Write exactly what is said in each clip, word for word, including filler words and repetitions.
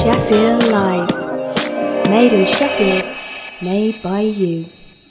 Sheffield Live. Made in Sheffield, made by you.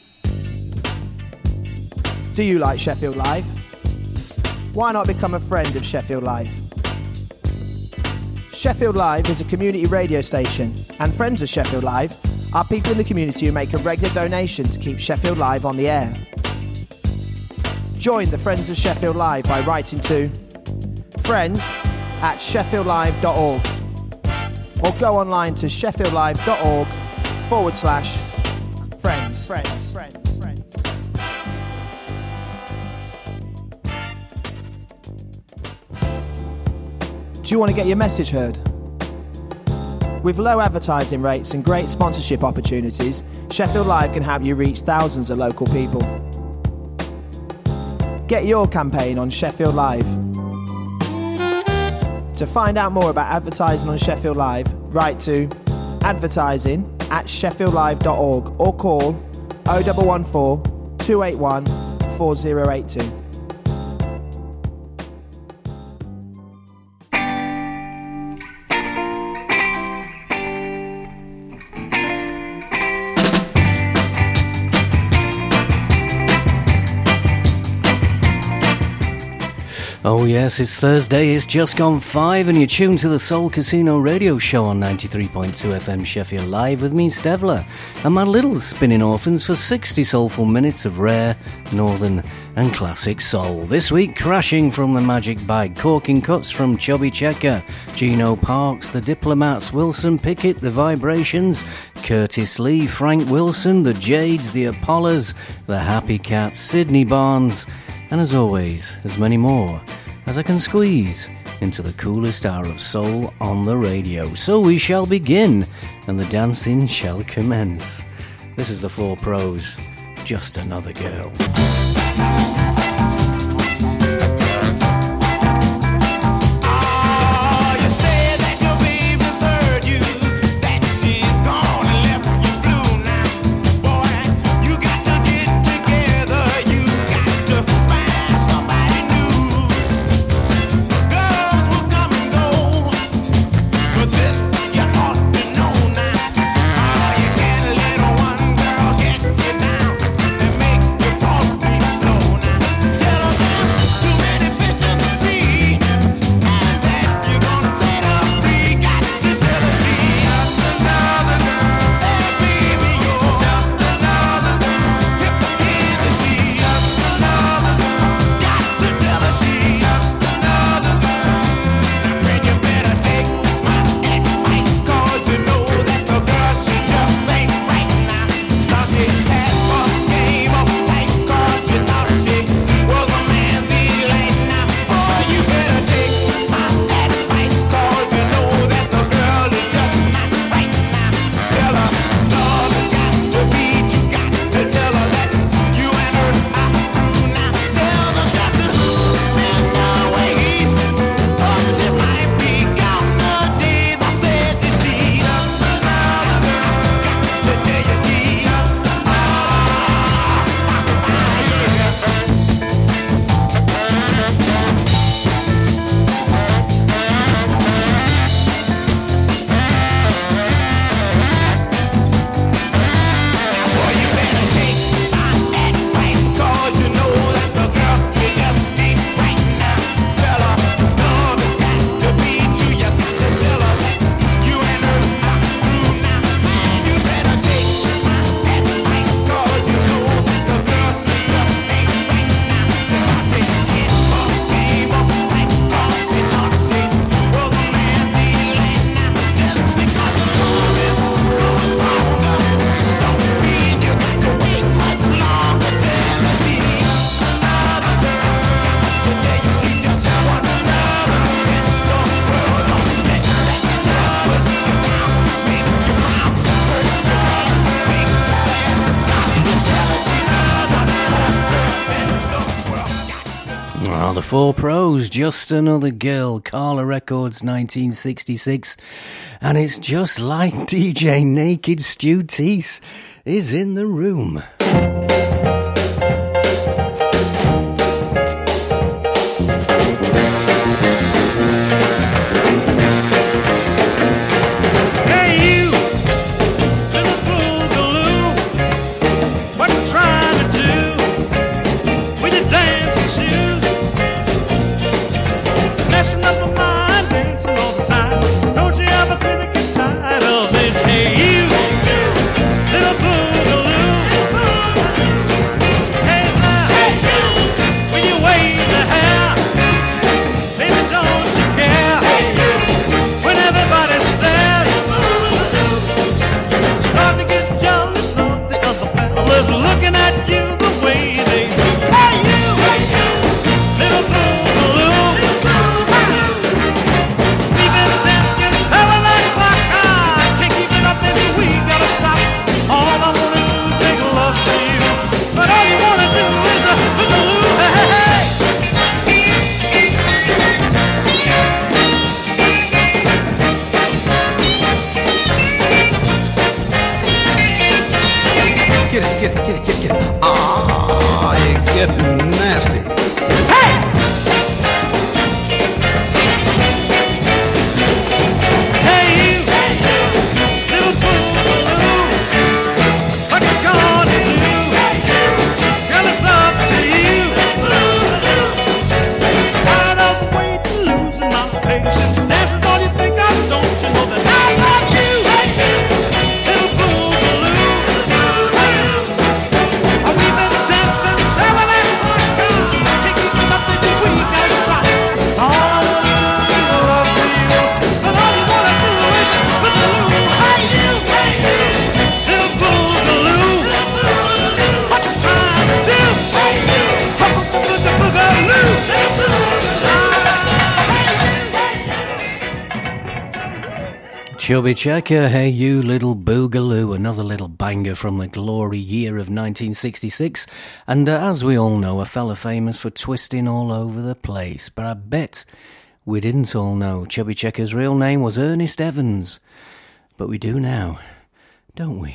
Do you like Sheffield Live? Why not become a friend of Sheffield Live? Sheffield Live is a community radio station, and friends of Sheffield Live are people in the community who make a regular donation to keep Sheffield Live on the air. Join the Friends of Sheffield Live by writing to friends at sheffield live dot org or go online to sheffield live dot org forward slash friends. Friends. Friends. Friends. Do you want to get your message heard? With low advertising rates and great sponsorship opportunities, Sheffield Live can help you reach thousands of local people. Get your campaign on Sheffield Live. To find out more about advertising on Sheffield Live, write to advertising at sheffield live dot org or call oh one one four, two eight one, four oh eight two. Oh yes, it's Thursday, it's just gone five and you're tuned to the Soul Casino radio show on ninety-three point two F M Sheffield Live with me, Stevler, and my little spinning orphans for sixty soulful minutes of rare, northern and classic soul. This week, crashing from the Magic Bag, corking cuts from Chubby Checker, Gino Parks, The Diplomats, Wilson Pickett, The Vibrations, Curtis Lee, Frank Wilson, The Jades, The Apollos, The Happy Cats, Sydney Barnes, and as always, as many more as I can squeeze into the coolest hour of soul on the radio. So we shall begin, and the dancing shall commence. This is the Four Pros, Just Another Girl. Four Pros, Just Another Girl, Carla Records, nineteen sixty-six, and it's just like D J Naked Stu Teese is in the room. get it, get it, get it, get it, get it. Ah, it getting nasty. Hey! Hey, you, little boo-boo, what you gonna do? Girl, it's up to you. Tired of waiting, losing my patience. Dancing's all you think of, don't you know that I love you? Little boo-boo. We've been dancing seven and one. Can't keep nothing if we got a shot. All I love to you, but all you wanna do is put the loo. Hey you, little boogaloo, what you trying to do? Hey you, boogaloo. Chubby Checker, Hey You Little Boogaloo, another little banger from the glory year of nineteen sixty-six, and uh, as we all know, a fella famous for twisting all over the place, but I bet we didn't all know Chubby Checker's real name was Ernest Evans, but we do now, don't we?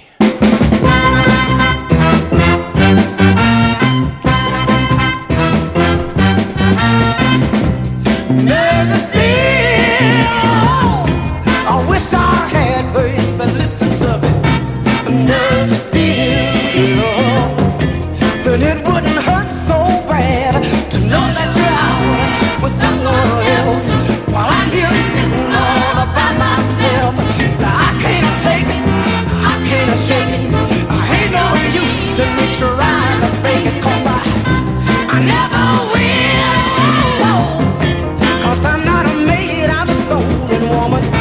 There's a steel I wish I had, baby, listen to me. There's a steel, then it wouldn't hurt so bad to know that you're out with someone else while I'm here sitting all by myself. So I can't take it, I can't shake it. I ain't no use to me trying to fake it, cause I, I never will. Cause I'm not a maid, I'm a stolen woman.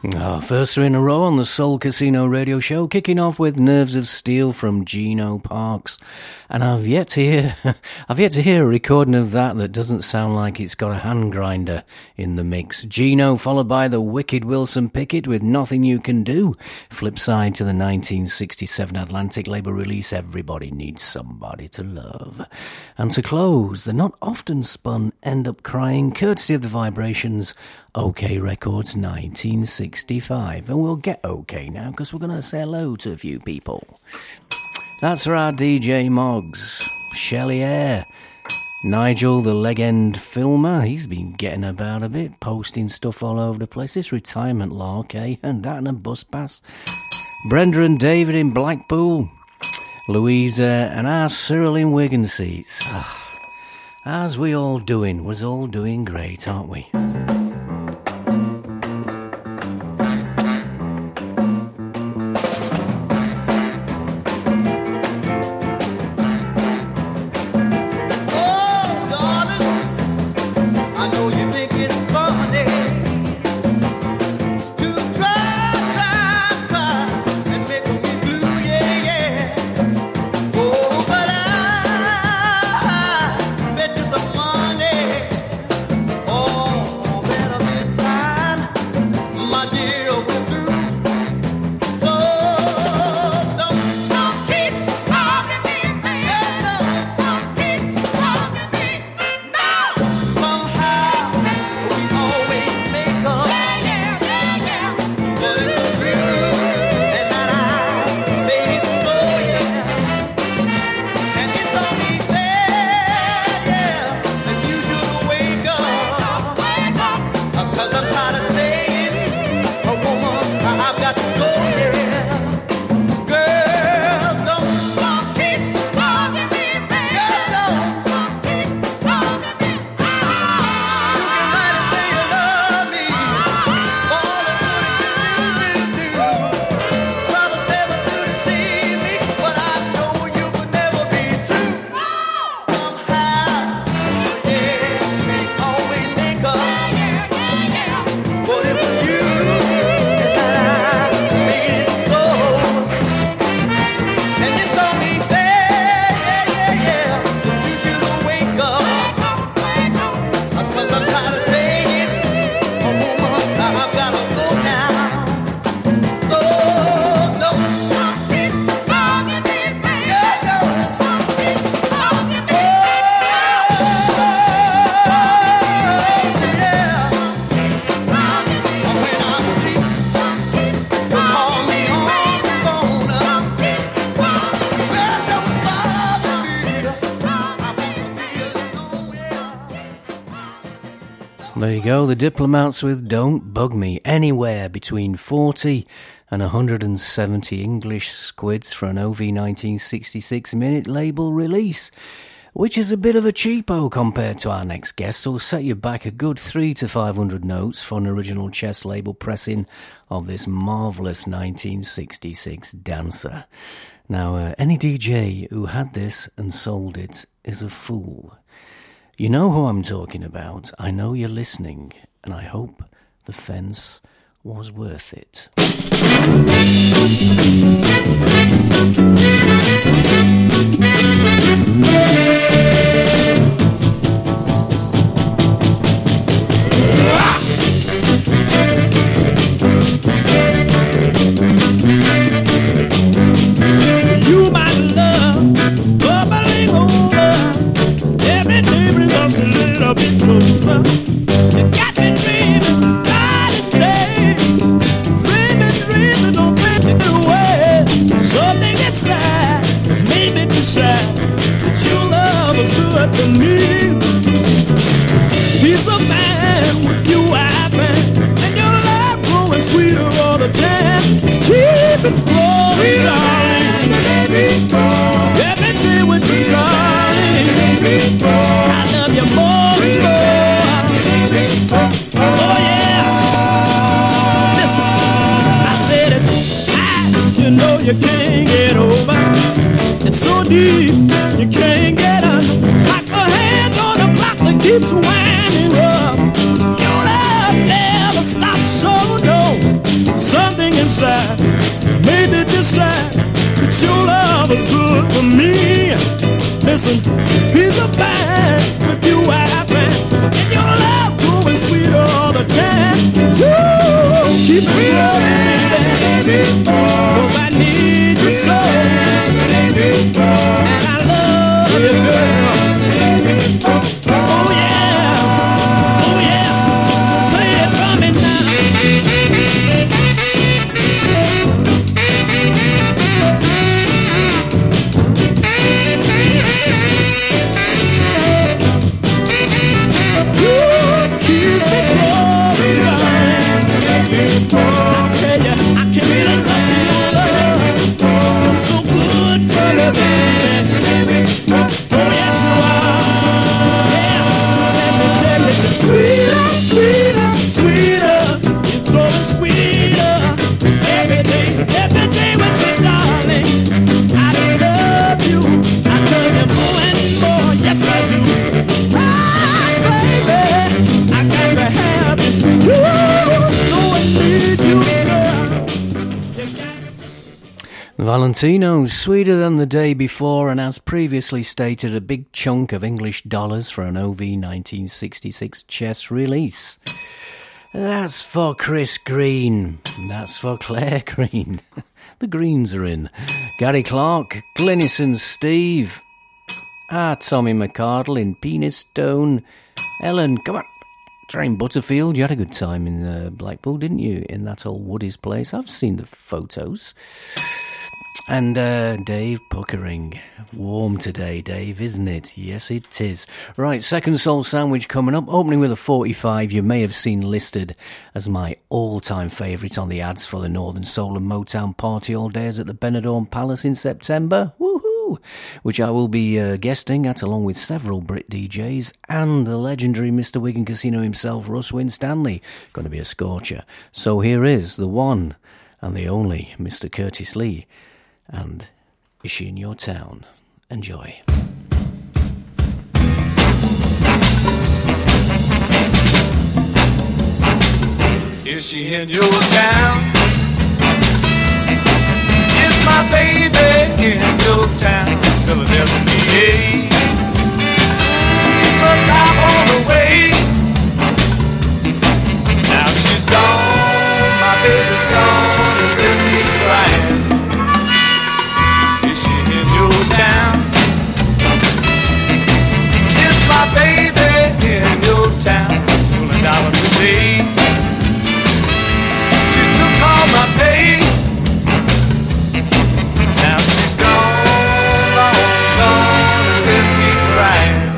Oh, first three in a row on the Soul Casino radio show, kicking off with Nerves of Steel from Gino Parks. And I've yet to hear, I've yet to hear a recording of that that doesn't sound like it's got a hand grinder in the mix. Gino, followed by the wicked Wilson Pickett with Nothing You Can Do. Flip side to the nineteen sixty-seven Atlantic label release, Everybody Needs Somebody to Love. And to close, the not often spun End Up Crying, courtesy of the Vibrations, OK Records nineteen sixty-five. And we'll get OK now because we're going to say hello to a few people. That's our D J Moggs, Shelley Air, Nigel the leg end filmer. He's been getting about a bit, posting stuff all over the place. This retirement lark, eh? And that and a bus pass. Brenda and David in Blackpool, Louisa and our Cyril in Wigan seats. Ah, as we all doing, was all doing great, aren't we? There you go, the Diplomats with Don't Bug Me. Anywhere between forty and one hundred seventy English squids for an O V nineteen sixty-six minute label release, which is a bit of a cheapo compared to our next guest, so set you back a good three to five hundred notes for an original chess label pressing of this marvellous nineteen sixty-six dancer. Now, uh, any D J who had this and sold it is a fool. You know who I'm talking about. I know you're listening, and I hope the fence was worth it. You, my love, is bubbling over. Every day brings us a little bit closer. You got me dreaming night and day, dreaming, dreaming, don't think it away. Something inside has made me decide that your love is good to me. Peace of mind with you I find, and your love growing sweeter all the time. Keep it growing, darling. Every day with you, darling. I love you more and more. Oh yeah. Listen, I said it's high, you know you can't get over. It's so deep, you can't get under. Like a hand on the clock that keeps winding up. Your love never stops, so no. Listen, peace of mind with you I find, and your love growing sweeter all the time. Woo, keep me loving, baby, 'cause I need you so, and I love you, girl. Oh yeah, oh yeah, play it for me now. Valentino, sweeter than the day before, and as previously stated, a big chunk of English dollars for an O V nineteen sixty-six chess release. That's for Chris Green. That's for Claire Green. The Greens are in. Gary Clark, Glenison Steve. Ah, Tommy McCardle in Penis Stone. Ellen, come on. Train Butterfield, you had a good time in uh, Blackpool, didn't you? In that old Woody's place. I've seen the photos. And uh, Dave Puckering. Warm today, Dave, isn't it? Yes, it is. Right, Second Soul Sandwich coming up. Opening with a forty-five you may have seen listed as my all-time favourite on the ads for the Northern Soul and Motown Party All Days at the Benidorm Palace in September. Woohoo! Which I will be uh, guesting at along with several Brit D Js and the legendary Mister Wigan Casino himself, Russ Winstanley. Going to be a scorcher. So here is the one and the only Mister Curtis Lee. And Is She in Your Town? Enjoy. Is she in your town? Is my baby in your town? Philadelphia, but I'm on the way. Now she's gone, my baby's gone, and left me crying. Town. Is my baby in your town? Full dollars a day. She took all my pay. Now she's gone, long gone, and left me crying.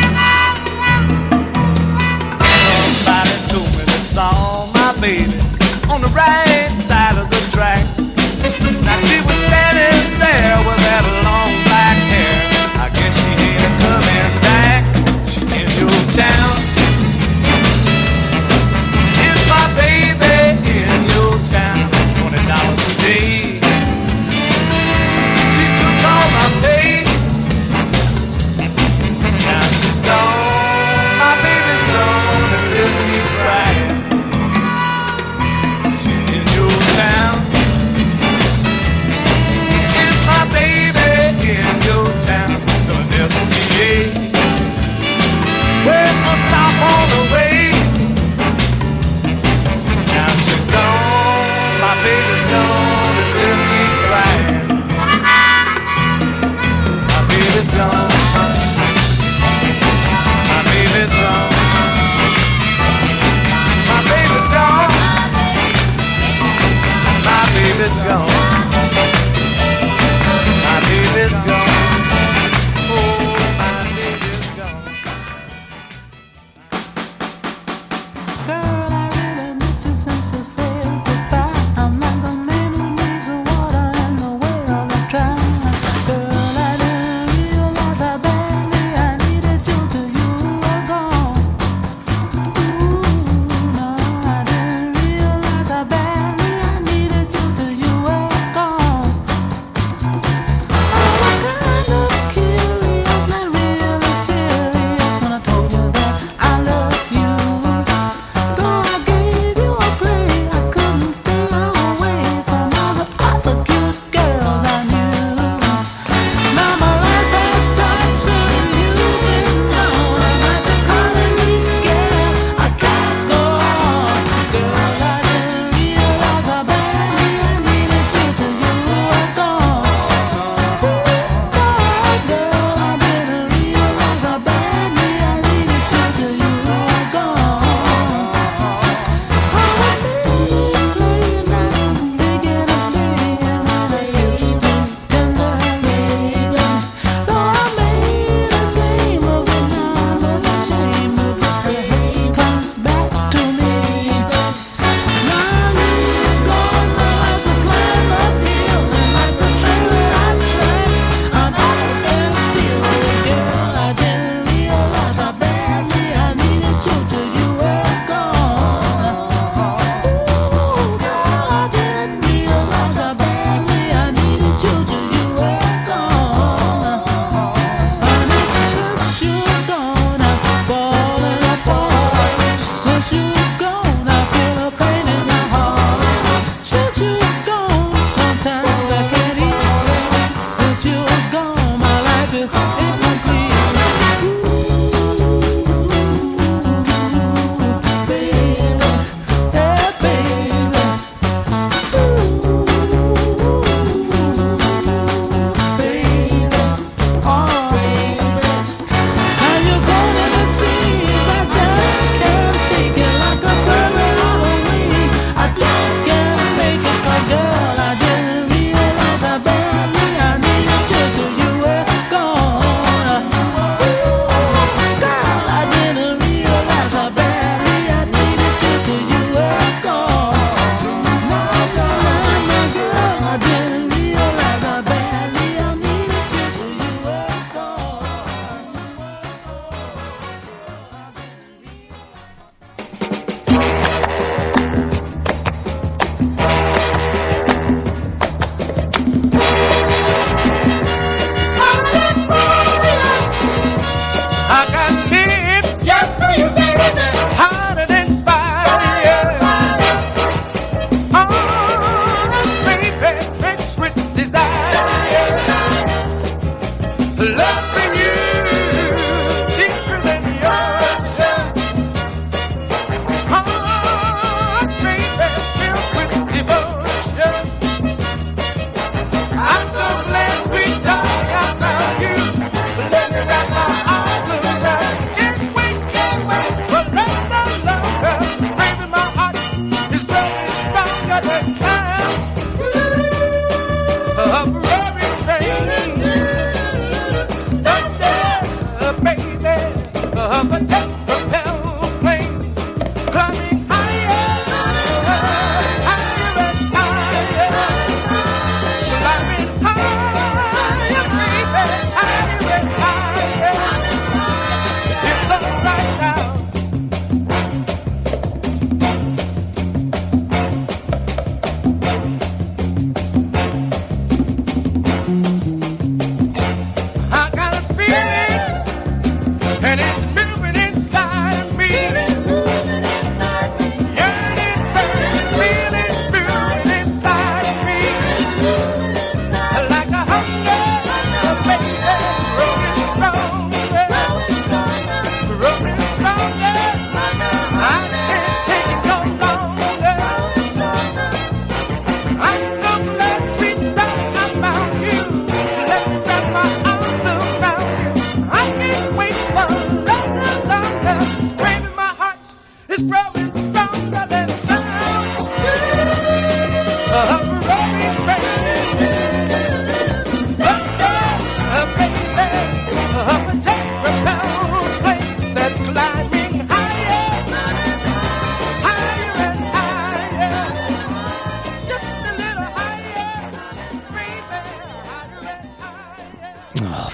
Somebody told me they saw my baby on the right side of the track. Now she was standing there with that long black hair. I guess she ain't coming back. She in your town. Is my baby in your town? Twenty dollars a day. She took all my pay. Now she's gone. My baby's gone and left me crying. She in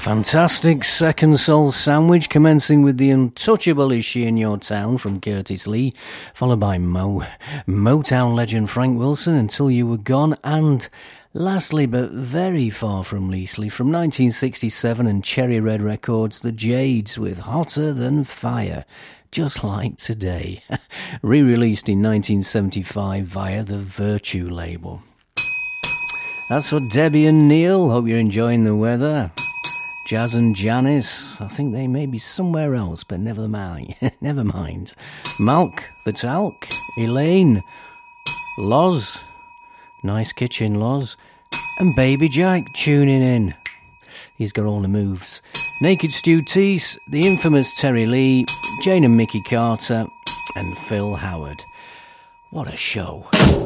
Fantastic second soul sandwich, commencing with The Untouchable Is She in Your Town from Curtis Lee, followed by Mo, Motown legend Frank Wilson, Until You Were Gone, and lastly, but very far from leastly, from nineteen sixty-seven and Cherry Red Records, The Jades with Hotter Than Fire, just like today, re-released in nineteen seventy-five via the Virtue label. That's for Debbie and Neil. Hope you're enjoying the weather. Jazz and Janice, I think they may be somewhere else, but never mind. Never mind. Malk, the Talc, Elaine, Loz, nice kitchen, Loz, and Baby Jack tuning in. He's got all the moves. Naked Stu Teese, the infamous Terry Lee, Jane and Mickey Carter, and Phil Howard. What a show.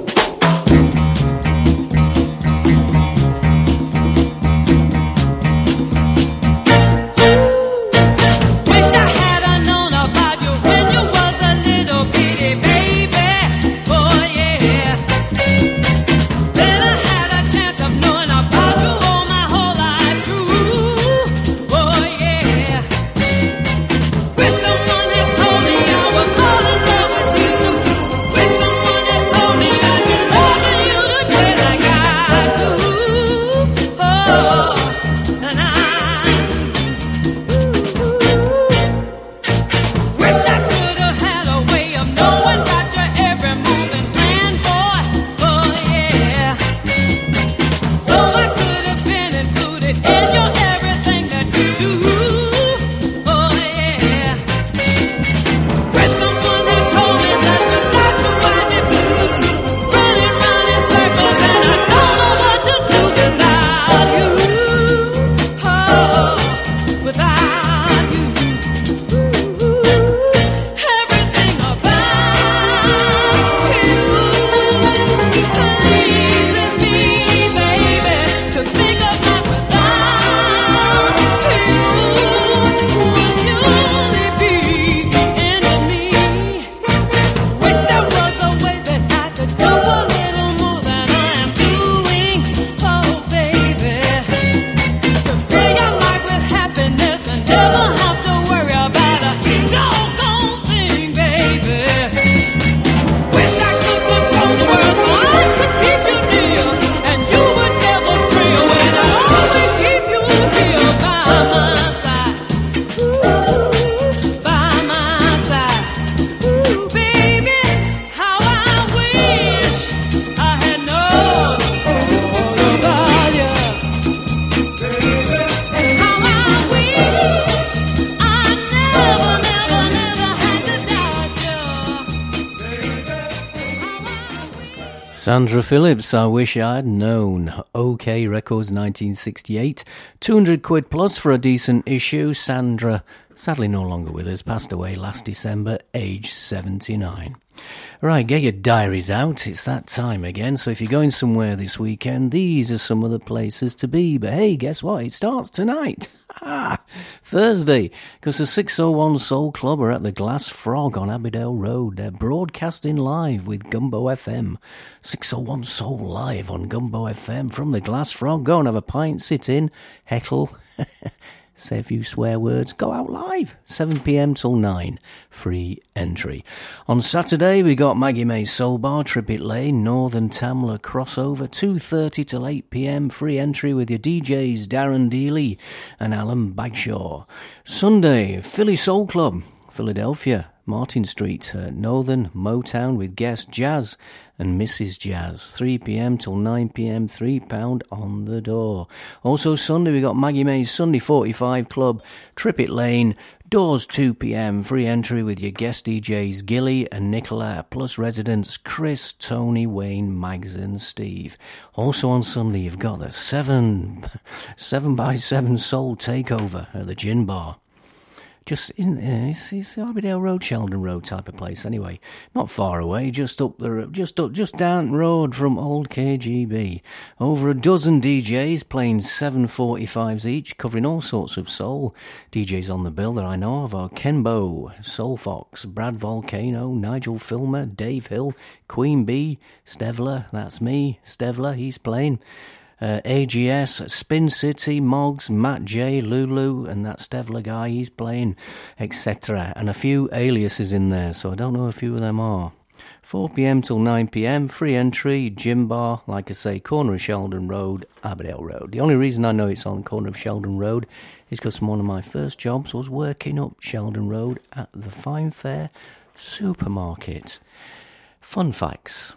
Sandra Phillips, I Wish I'd Known. OK Records nineteen sixty-eight. two hundred quid plus for a decent issue. Sandra, sadly no longer with us, passed away last December, age seventy-nine. Right, get your diaries out. It's that time again. So if you're going somewhere this weekend, these are some of the places to be. But hey, guess what? It starts tonight. Ah, Thursday, because the six oh one Soul Club are at the Glass Frog on Abbeydale Road. They're broadcasting live with Gumbo F M. six oh one Soul live on Gumbo F M from the Glass Frog. Go and have a pint, sit in, heckle, say a few swear words, go out live. seven p.m. till nine, free entry. On Saturday, we got Maggie May's Soul Bar, Trippett Lane, Northern Tamla crossover, two thirty till eight p.m, free entry with your D Js Darren Dealey and Alan Bagshaw. Sunday, Philly Soul Club, Philadelphia, Martin Street, uh, Northern Motown with guest Jazz and Missus Jazz, three p.m. till nine p.m, three pounds on the door. Also Sunday, we got Maggie May's Sunday forty-five Club, Trippett Lane, doors two p.m, free entry with your guest D Js Gilly and Nicola, plus residents Chris, Tony, Wayne, Mags and Steve. Also on Sunday, you've got the seven, seven by seven Soul Takeover at the Gin Bar. Just in, uh, it's, it's Abbeydale Road, Sheldon Road type of place. Anyway, not far away, just up the, just up, just down the road from Old K G B. Over a dozen D Js playing seven forty-fives each, covering all sorts of soul. D Js on the bill that I know of are Kenbo, Soul Fox, Brad Volcano, Nigel Filmer, Dave Hill, Queen Bee, Stevler, that's me, Stevler, he's playing. Uh, A G S, Spin City, Moggs, Matt J, Lulu, and that Stevler guy, he's playing, et cetera. And a few aliases in there, so I don't know a few of them are. four p.m. till nine p.m, free entry, gym bar, like I say, corner of Sheldon Road, Aberdale Road. The only reason I know it's on the corner of Sheldon Road is because one of my first jobs was working up Sheldon Road at the Fine Fair supermarket. Fun facts.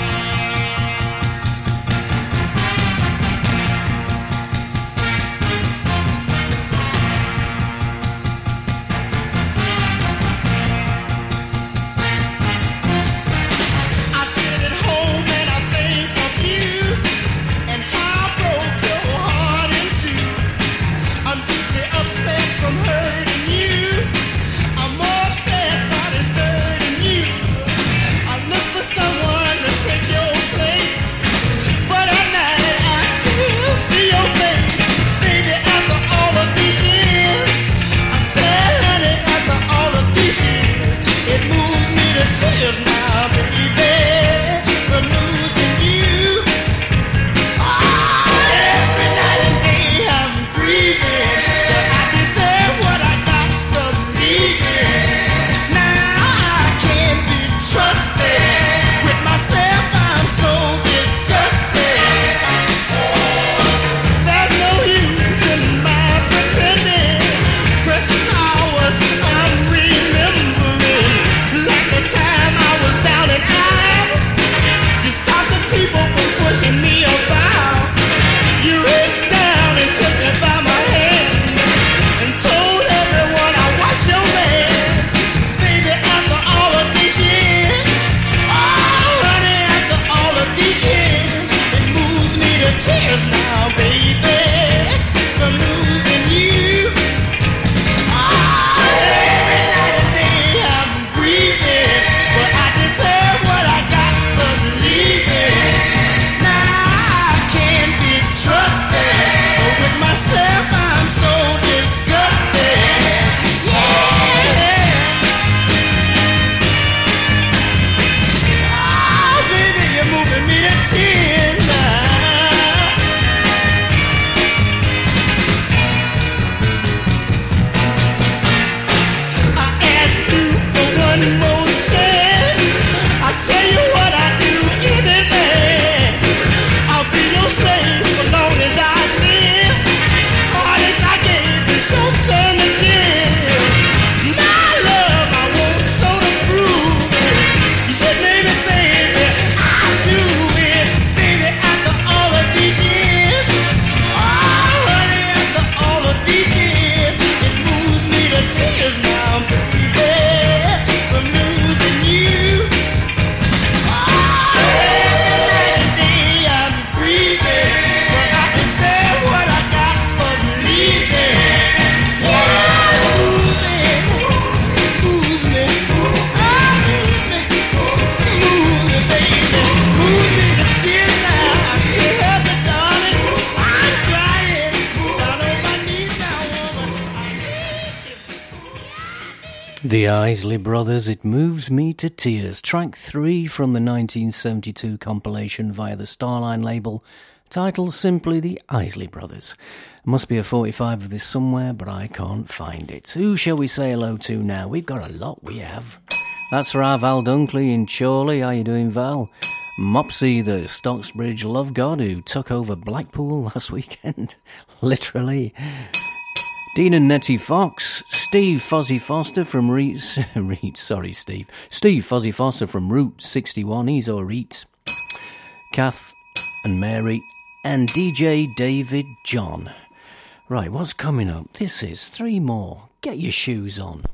Tears now, baby, from losing you. Oh, every night and day I'm grieving, but I deserve what I got from leaving. Now I can't be trusted. With myself I'm so disgusted. There's no use in my pretending. Precious hours I'm remembering. Like the time I was down and out, you stopped the people from pushing me about. You reached down and took me by my hand and told everyone I was your man. Baby, after all of these years, oh honey, after all of these years, it moves me to tears now, baby, from losing you. Oh, every night and day I'm grieving, but I deserve what I got from leaving. Now I can't be trusted, but with myself I'm so disgusted. Yeah. Oh, baby, you're moving me to tears now. I asked you for one more chance. I tell you what, I do anything. I'll be your slave for long as I live. All this I gave is your turn to give. My love, I want so to prove it. You should name it, baby. I do it, baby. After all of these years, oh honey, after all of these years, it moves me to tears now, baby, from losing you. Oh, every night and day I'm grieving, but I deserve what I got from leaving. Yeah, moving, moves me, oh, moves me, moves me, baby, moves me to tears now. I can't help it, darling. I'm trying, down on my knees now, woman. I need you. The Isley Brothers, It Moves Me to Tears, track three from the nineteen seventy-two compilation via the Starline label, titled simply The Isley Brothers. Must be a forty-five of this somewhere, but I can't find it. Who shall we say hello to now? We've got a lot, we have. That's for our Val Dunkley in Chorley. How you doing, Val? Mopsy, the Stocksbridge love god who took over Blackpool last weekend. Literally. Dean and Nettie Fox, Steve Fozzie Foster from Reeds, Reeds, sorry Steve, Steve Fozzie Foster from Route sixty-one, he's all right. Kath and Mary, and D J David John. Right, what's coming up? This is three more. Get your shoes on.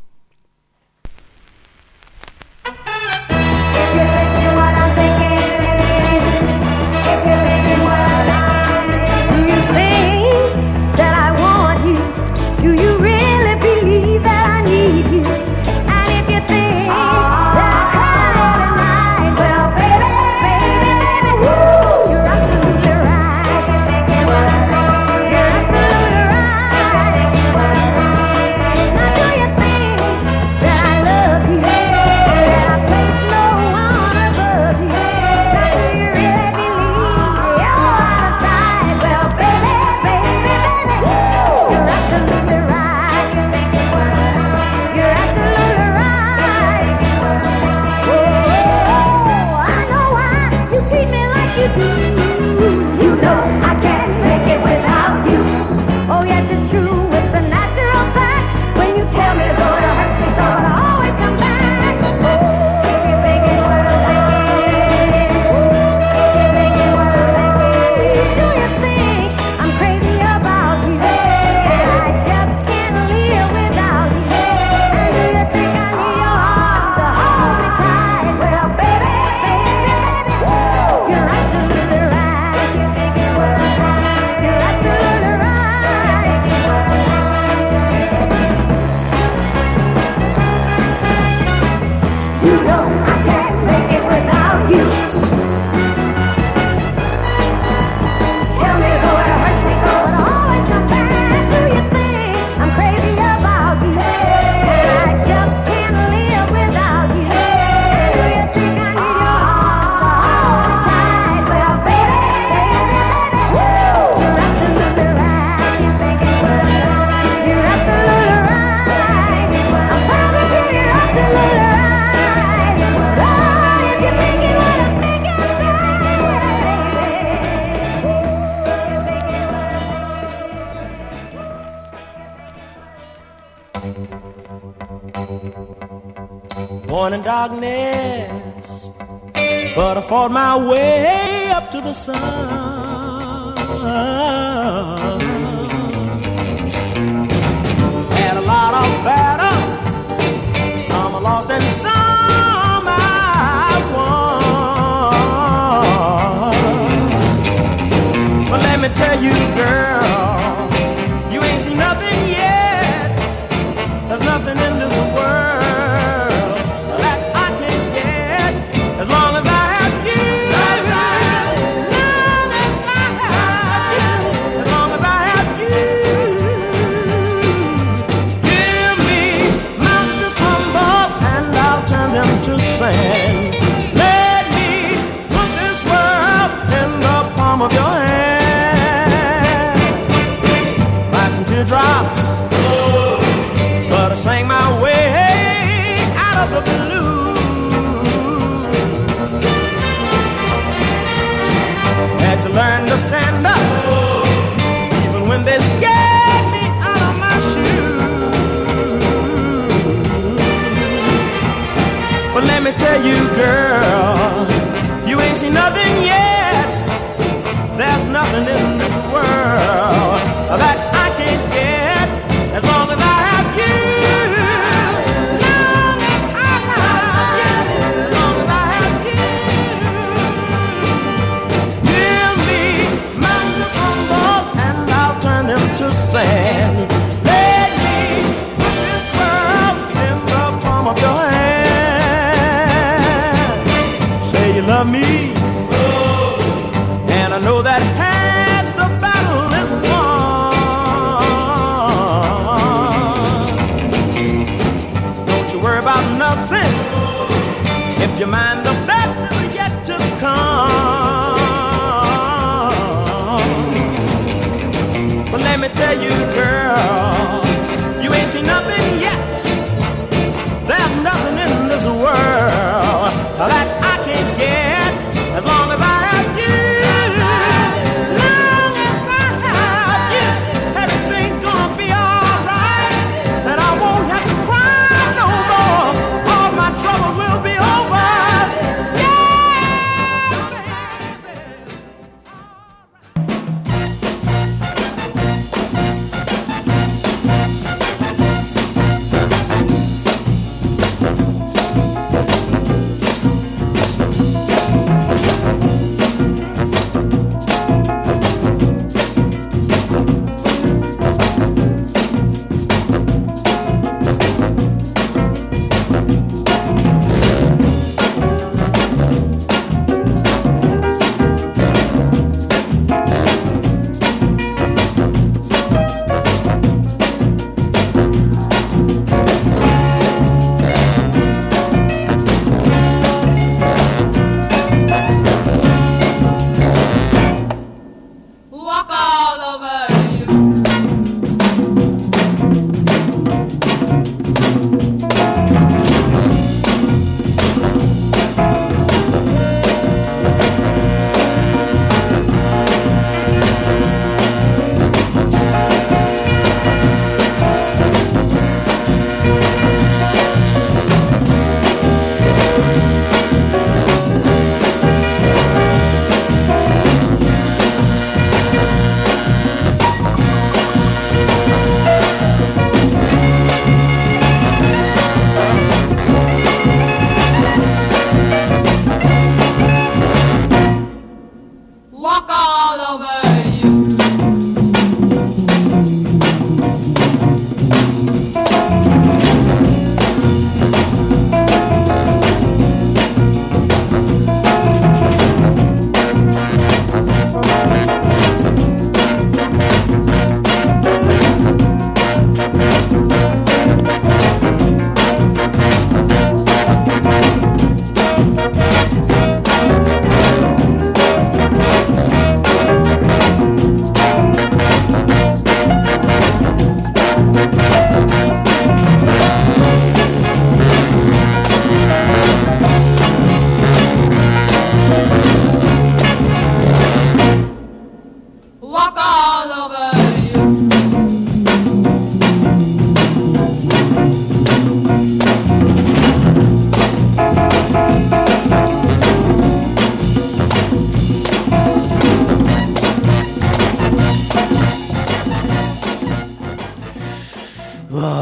You're absolutely right. born in darkness, but I fought my way up to the sun. Had a lot of battles, some I lost and some I won. But let me tell you, girl, you ain't seen nothing yet. There's nothing in this world that I can get as long as I have you. As long as I have you. Give me mountains to crumble and I'll turn them to sand. Let me put this world in the palm of your hand. Buy some teardrops, but I sang my way out of the blue. Had to learn to stand up, even when they scared me out of my shoes. But let me tell you, girl, you ain't seen nothing yet. There's nothing in this world that I can't get as long as I have you. Long as I have you. As long as I have you. Give me mountains to crumble and I'll turn them to sand. Let me put this world in the palm of your hand. Say you love me, and I know that half the battle is won. Don't you worry about nothing if you mind the best is yet to come. But let me tell you, girl, you ain't seen nothing yet. There's nothing in this world that I can't get as long as I have you. Long as I have you, everything's gonna be alright. And I won't have to cry no more. All my troubles will be over. Yeah, baby.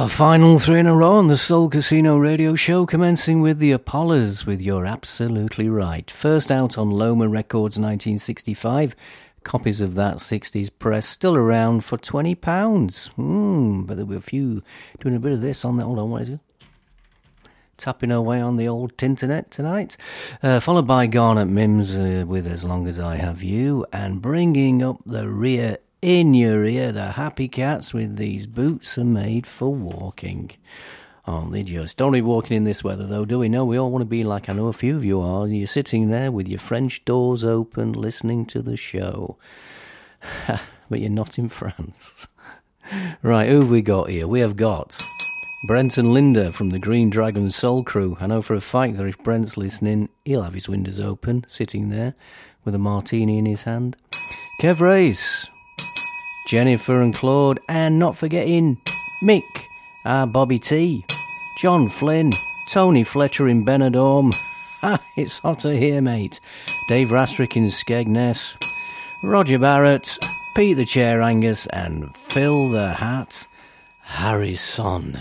Our final three in a row on the Soul Casino radio show, commencing with the Apollos with You're Absolutely Right. First out on Loma Records nineteen sixty-five. Copies of that sixties press still around for twenty pounds. Hmm, but there were a few doing a bit of this on the... Hold on, what is it? Tapping away on the old Tinternet tonight. Uh, followed by Garnet Mims uh, with As Long As I Have You. And bringing up the rear in your ear, the Happy Cats with These Boots Are Made for Walking. Aren't they just? Don't be walking in this weather, though, do we? No, we all want to be like I know a few of you are. You're sitting there with your French doors open, listening to the show. But you're not in France. Right, who have we got here? We have got Brent and Linda from the Green Dragon Soul Crew. I know for a fact that if Brent's listening, he'll have his windows open, sitting there with a martini in his hand. Kev Race, Jennifer and Claude, and not forgetting Mick, our Bobby T, John Flynn, Tony Fletcher in Benidorm. Ha, it's hotter here, mate. Dave Rastrick in Skegness, Roger Barrett, Pete the Chair Angus, and Phil the Hat Harrison.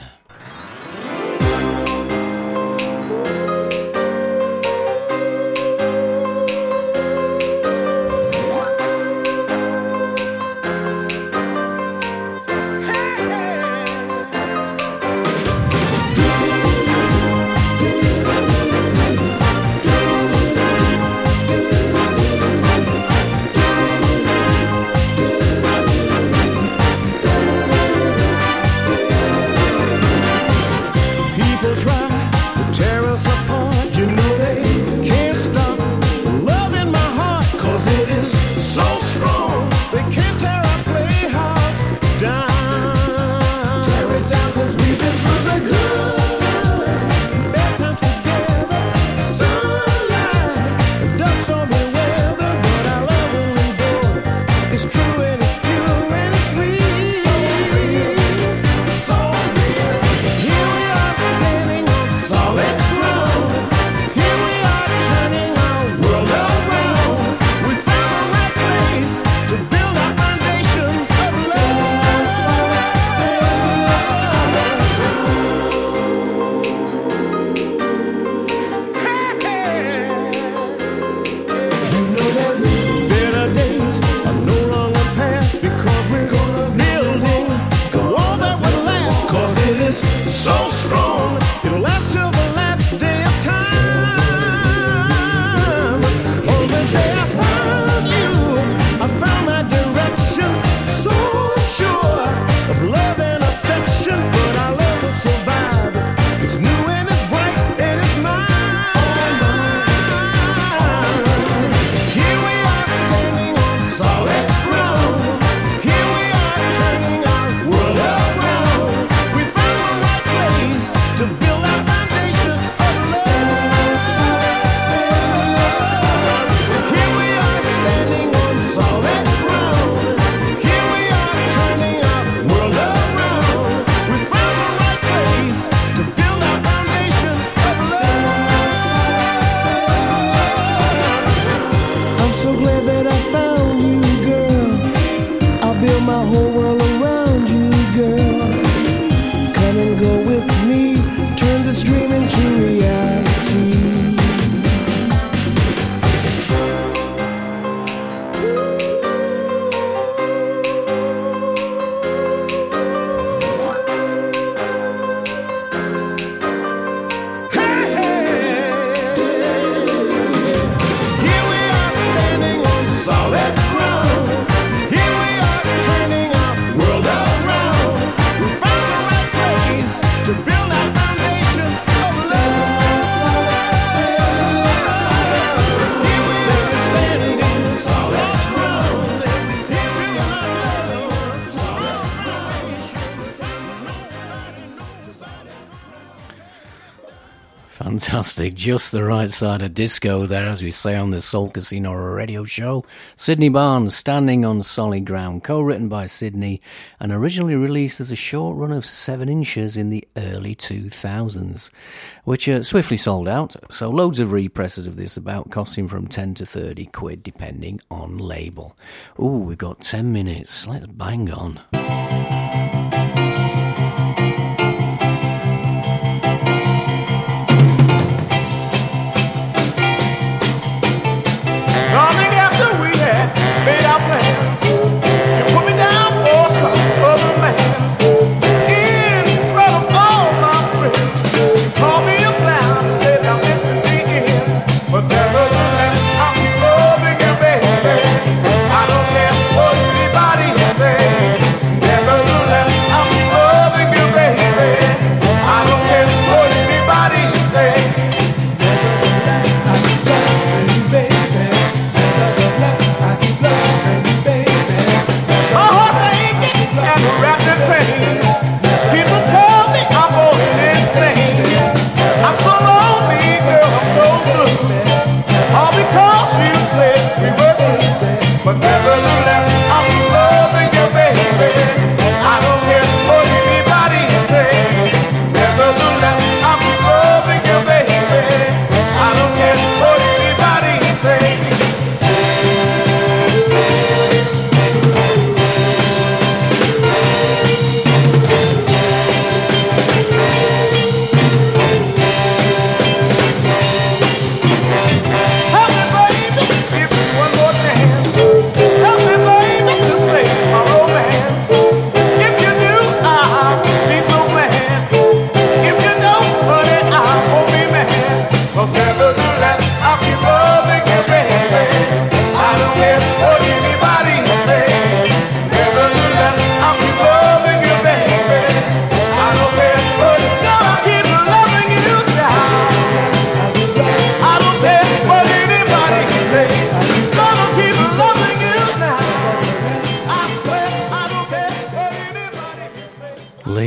Fantastic, just the right side of disco there, as we say on the Soul Casino radio show. Sydney Barnes, Standing on Solid Ground, co-written by Sydney and originally released as a short run of seven inches in the early two thousands, which uh, swiftly sold out, so loads of represses of this about, costing from ten to thirty quid depending on label. Ooh, we've got ten minutes, let's bang on.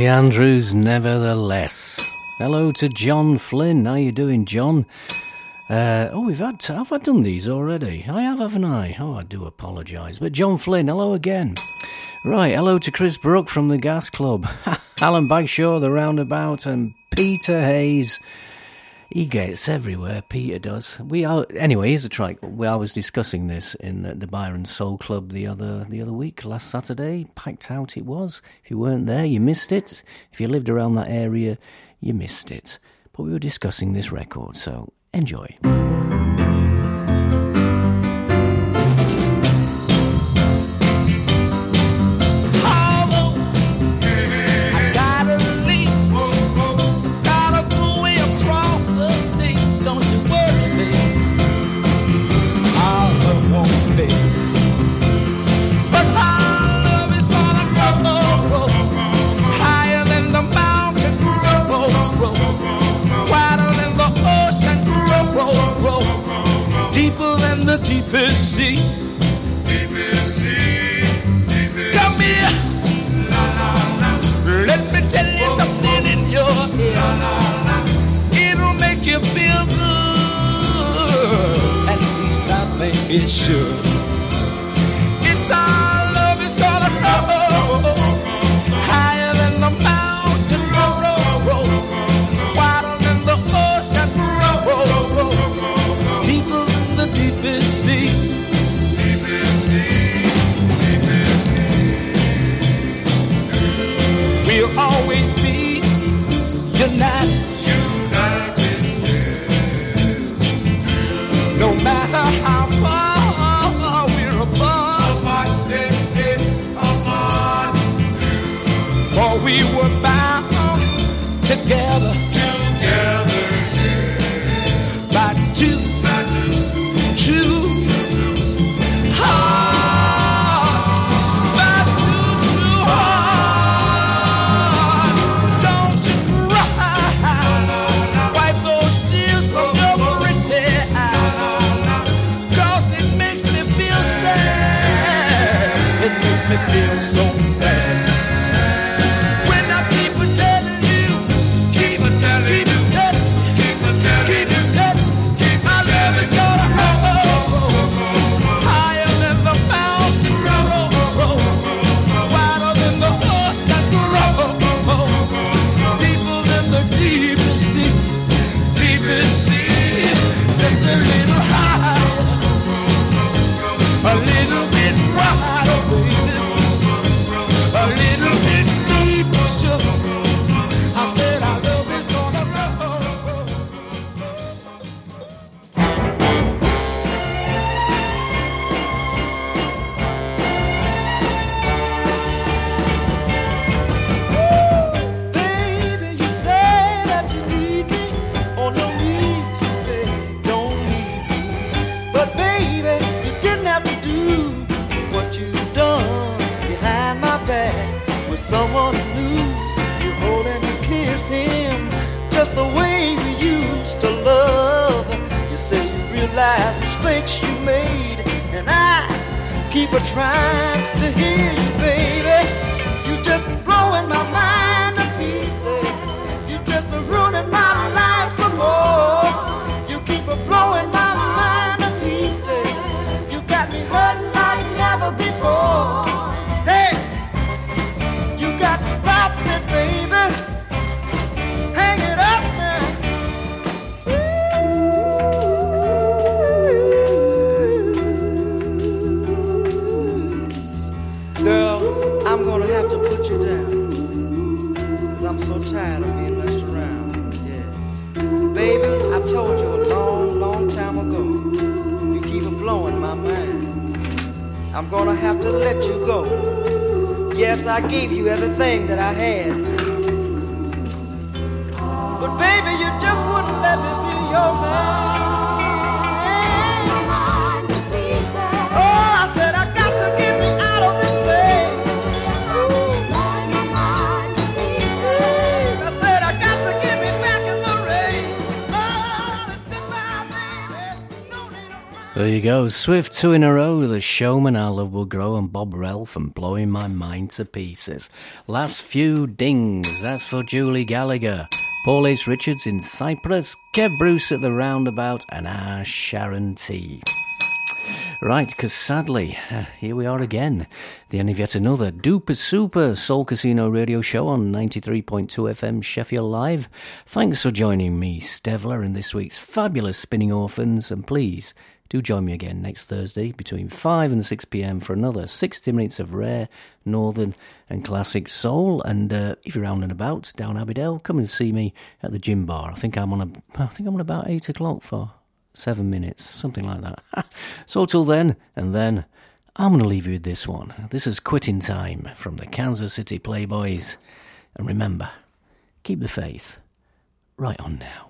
Andrews, nevertheless. Hello to John Flynn. How you doing, John? Uh, oh, we've had, have I done these already? I have, haven't I? Oh, I do apologise. But John Flynn, hello again. Right, hello to Chris Brook from the Gas Club. Alan Bagshaw, the Roundabout, and Peter Hayes. He gets everywhere, Peter does. We are anyway. Here's a track. We I was discussing this in the, the Byron Soul Club the other the other week, last Saturday. Packed out it was. If you weren't there, you missed it. If you lived around that area, you missed it. But we were discussing this record, so enjoy. The deepest sea, deepest sea, deepest come here, la, la, la. Let me tell you something in your ear, la, la, la. It'll make you feel good, at least I think it should. It's our love is gonna roll higher than the mountain, roll, roll, roll, wider than the ocean, roll, roll, roll, deeper than the deepest sea, deepest sea, deepest sea. We'll always be united, united, no matter how far we're apart, apart, for we were bound together, together, by two. True hearts, but true, true hearts. Don't you cry, wipe those tears from your pretty eyes, 'cause it makes me feel sad, it makes me feel so bad. When I keep a telling you, keep a telling you, keep a telling you, keep a telling you, keep my love is gonna just a little higher, a little bit wider, baby, a little bit deeper, sugar. I said our love is gonna roll. Baby, you say that you need me on your knees. You didn't have to do what you've done behind my back with someone new. You hold and you kiss him just the way we used to love. You say you realize mistakes you made, and I keep a trying to hear you, baby. You just blowing my mind to pieces. You just ruining my life some more. You keep a blowing my mind to pieces. Me hurting like never before. Hey, you got to stop it, baby. Hang it up now. Girl, I'm gonna have to put you down, 'cause I'm so tired of being messed around. Yeah, baby, I told you a long, long time ago. You keep it blowing my mind. I'm gonna have to let you go. Yes, I gave you everything that I had, but baby, you just wouldn't let me be your man. Oh, I said I got to get me out of this place. I said I got to get me back in the race. Oh, it's goodbye, baby. No need to run. The you go. Swift two in a row. The Showman, Our Love Will Grow, and Bob Relf and Blowing My Mind to Pieces. Last few dings. That's for Julie Gallagher. Paul Ace Richards in Cyprus. Kev Bruce at the Roundabout. And our Sharon T. Right, because sadly, uh, here we are again. The end of yet another Duper Super Soul Casino radio show on ninety-three point two F M Sheffield Live. Thanks for joining me, Stevler, in this week's fabulous Spinning Orphans. And please, do join me again next Thursday between five and six p.m. for another sixty minutes of rare, northern and classic soul. And uh, if you're round and about down Abbeydale, come and see me at the gym bar. I think I'm on a, I think I'm on about eight o'clock for seven minutes, something like that. So till then, and then, I'm going to leave you with this one. This is Quitting Time from the Kansas City Playboys. And remember, keep the faith. Right on now.